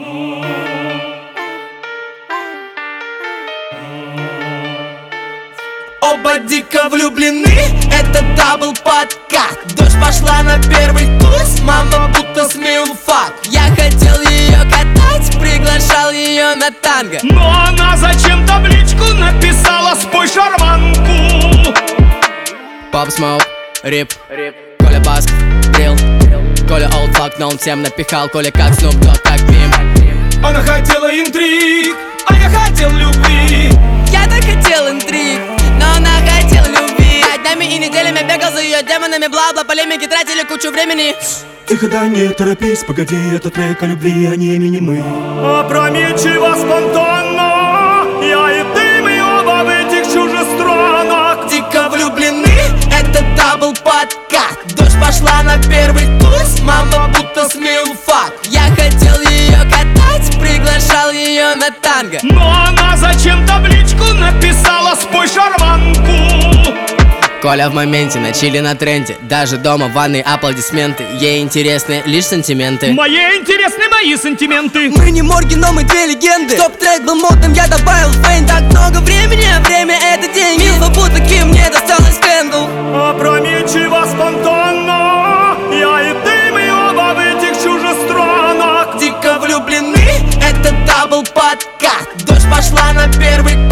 Оба дико влюблены, это дабл подкат. Дождь пошла на первый туз, мама будто смилфак. Я хотел ее катать, приглашал ее на танго, но она зачем табличку написала «Спой шарманку». Pop Smoke, Рип, Коля Басков, Дрил, Коля олдфак, но он всем напихал. Коля как Снуп Дог, как Пим. Она хотела интриг, а я хотел любви. Я так хотел интриг, но она хотела любви. Днями и неделями бегал за ее демонами, бла-бла, полемики, тратили кучу времени. Тихо, да не торопись, погоди, это трек о любви, а не минимы. Опрометчиво, спонтанно, я и ты, мы оба в этих чужестранах. Дико влюблены, это дабл подкат. Дождь пошла на первый туз, мама будто смилфак. Я хотел ее катать, приглашал ее на танго, но она зачем табличку написала «Спой шарманку». Коля в моменте, на чили на тренде. Даже дома в ванной аплодисменты. Ей интересны лишь сантименты. Мне интересны мои сантименты. Мы не морги, но мы две легенды. Чтоб трек был модным, я добавил фейн. Так много времени, а время это деньги. Милфа будто Ким, мне досталось Кэндл. Опрометчиво, спонтанно, я и ты, мы оба в этих чужестранах. Дико влюблены, это дабл подкат. Дождь пошла на первый